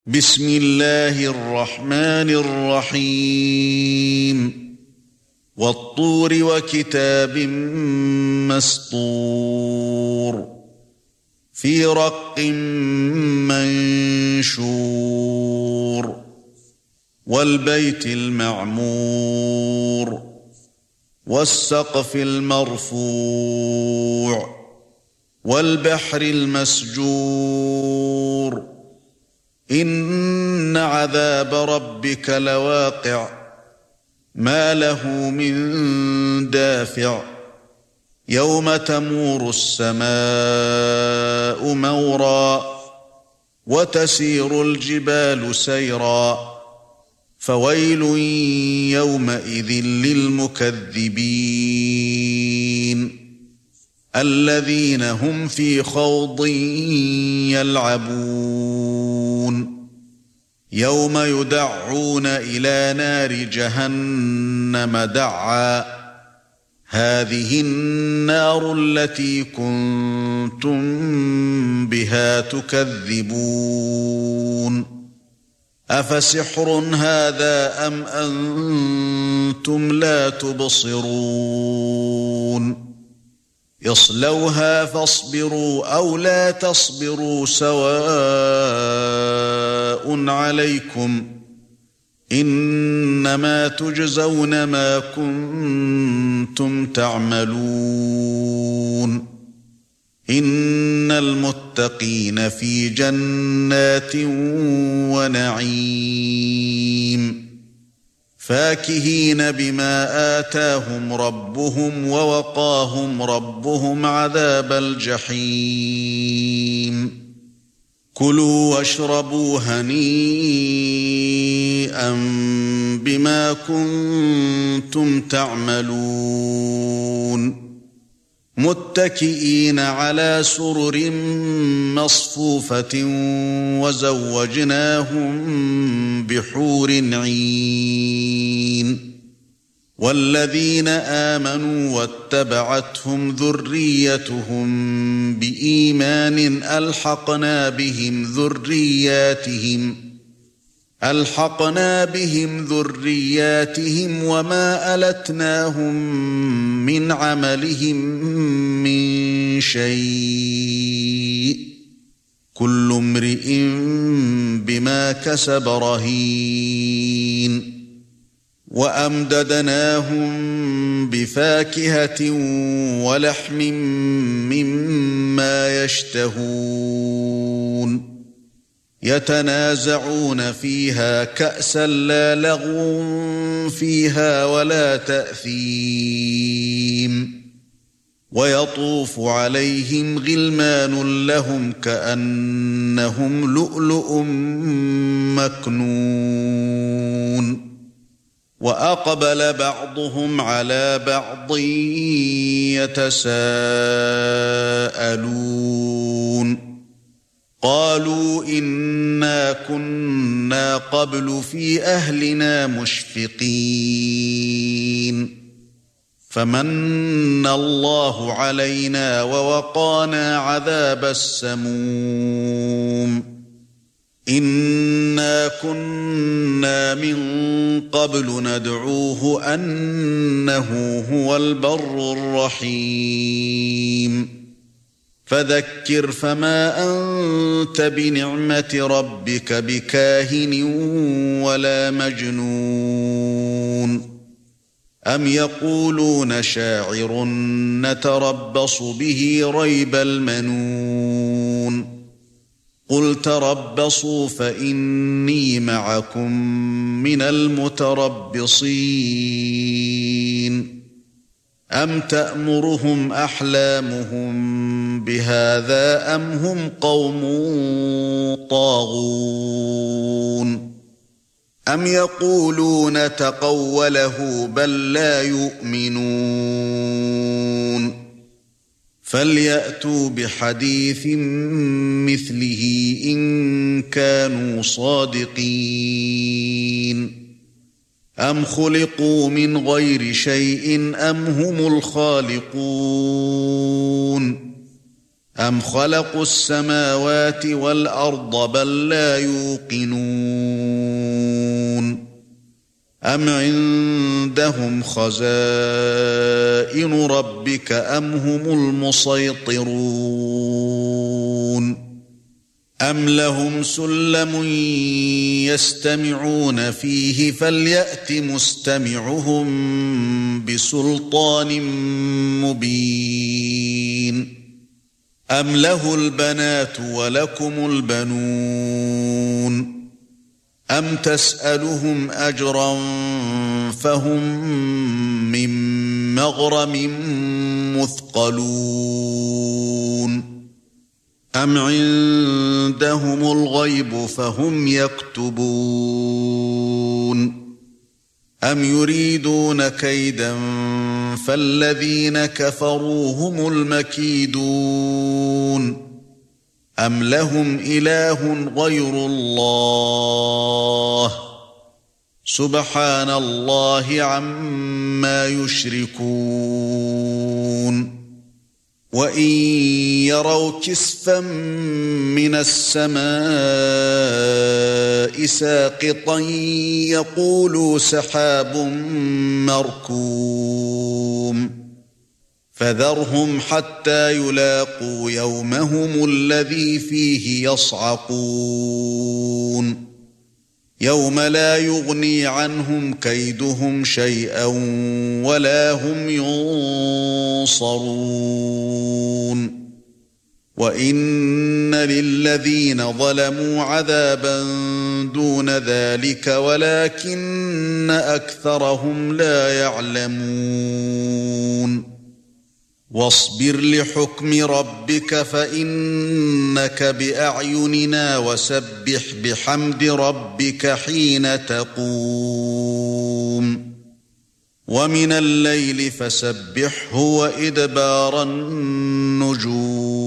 بسم الله الرحمن الرحيم والطور وكتاب مسطور في رق منشور والبيت المعمور والسقف المرفوع والبحر المسجور إن عذاب ربك لواقع ما له من دافع يوم تمور السماء مورا وتسير الجبال سيرا فويل يومئذ للمكذبين الذين هم في خوض يلعبون يوم يدعون إلى نار جهنم دعا هذه النار التي كنتم بها تكذبون أفسحر هذا أم أنتم لا تبصرون اصلوها فاصبروا أو لا تصبروا سواء عليكم إنما تجزون ما كنتم تعملون إن المتقين في جنات ونعيم فاكهين بما آتاهم ربهم ووقاهم ربهم عذاب الجحيم كلوا واشربوا هنيئا بما كنتم تعملون متكئين على سرر مصفوفة وزوجناهم بحور عين والذين آمنوا واتبعتهم ذريتهم بإيمان ألحقنا بهم ذرياتهم وما ألتناهم من عملهم من شيء كل امرئ بما كسب رهين وأمددناهم بفاكهة ولحم مما يشتهون يتنازعون فيها كأسا لا لغو فيها ولا تأثيم ويطوف عليهم غلمان لهم كأنهم لؤلؤ مكنون وأقبل بعضهم على بعض يتساءلون قالوا إنا كنا قبل في أهلنا مشفقين فمن الله علينا ووقانا عذاب السموم إنا كنا من قبل ندعوه أنه هو البر الرحيم فذكر فما أنت بنعمة ربك بكاهن ولا مجنون أم يقولون شاعر نتربص به ريب المنون قل تربصوا فإني معكم من المتربصين أم تأمرهم أحلامهم بهذا أم هم قوم طاغون أم يقولون تقوله بل لا يؤمنون فليأتوا بحديث مثله إن كانوا صادقين أم خلقوا من غير شيء أم هم الخالقون أَمْ خَلَقُوا السَّمَاوَاتِ وَالْأَرْضَ بَل لَّا يُوقِنُونَ أَمْ عِندَهُمْ خَزَائِنُ رَبِّكَ أَمْ هُمُ الْمُصَيْطِرُونَ أَمْ لَهُمْ سُلَّمٌ يَسْتَمِعُونَ فِيهِ فَلْيَأْتِ مُسْتَمِعُهُم بِسُلْطَانٍ مُّبِينٍ أَمْ لَهُ الْبَنَاتُ وَلَكُمُ الْبَنُونَ أَمْ تَسْأَلُهُمْ أَجْرًا فَهُمْ مِنْ مَغْرَمٍ مُثْقَلُونَ أَمْ عِندَهُمُ الْغَيْبُ فَهُمْ يَكْتُبُونَ أَمْ يُرِيدُونَ كَيْدًا فَالَّذِينَ كَفَرُوا هُمُ الْمَكِيدُونَ أَمْ لَهُمْ إِلَٰهٌ غَيْرُ اللَّهِ سُبْحَانَ اللَّهِ عَمَّا يُشْرِكُونَ وَإِن يَرَوْا كِسْفًا مِّنَ السَّمَاءِ سَاقِطًا يَقُولُوا سَحَابٌ مَّرْكُومٌ فَذَرْهُمْ حَتَّى يُلَاقُوا يَوْمَهُمُ الَّذِي فِيهِ يَصْعَقُونَ يَوْمَ لَا يُغْنِي عَنْهُمْ كَيْدُهُمْ شَيْئًا وَلَا هُمْ يُنصَرُونَ وَإِنَّ لِلَّذِينَ ظَلَمُوا عَذَابًا دُونَ ذَلِكَ وَلَكِنَّ أَكْثَرَهُمْ لَا يَعْلَمُونَ وَاصْبِرْ لِحُكْمِ رَبِّكَ فَإِنَّكَ بِأَعْيُنِنَا وَسَبِّحْ بِحَمْدِ رَبِّكَ حِينَ تَقُومُ وَمِنَ اللَّيْلِ فَسَبِّحْهُ وَإِدْبَارَ النُّجُومِ